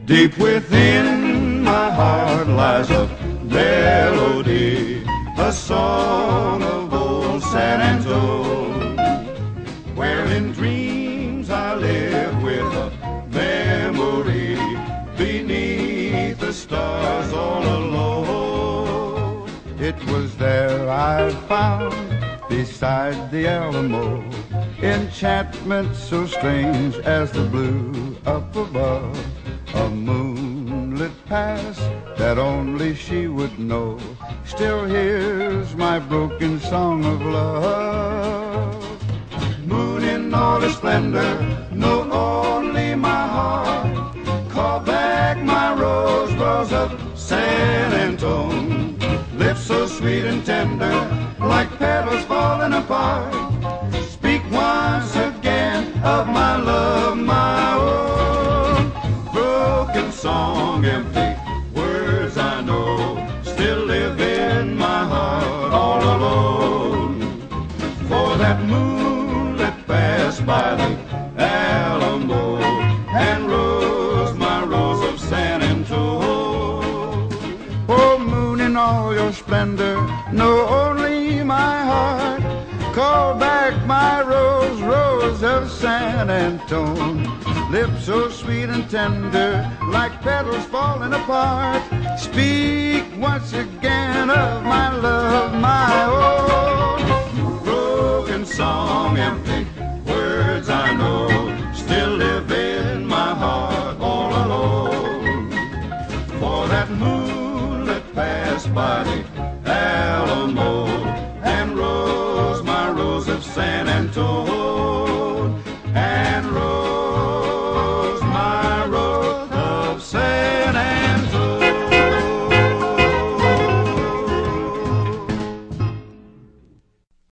Deep within my heart lies a melody, a song of old San Antone, where in dreams I live with a memory beneath the stars all alone. It was there I found, beside the Alamo, enchantment so strange as the blue up above. A moonlit past that only she would know still hears my broken song of love. Moon in all its splendor, know only my heart. Call back my rose, rose of San Antone. Lips so sweet and tender, like petals falling apart. Speak once again of my love, my own. Broken song, empty words I know, still live in my heart all alone. For that moonlit pass by the Alamo and rose, my rose of San Antone. Oh, moon in all your splendor, know only my heart. Call back my rose, rose of San Antone. Lips so sweet and tender, like petals falling apart. Speak once again of my love, my own. Broken song, empty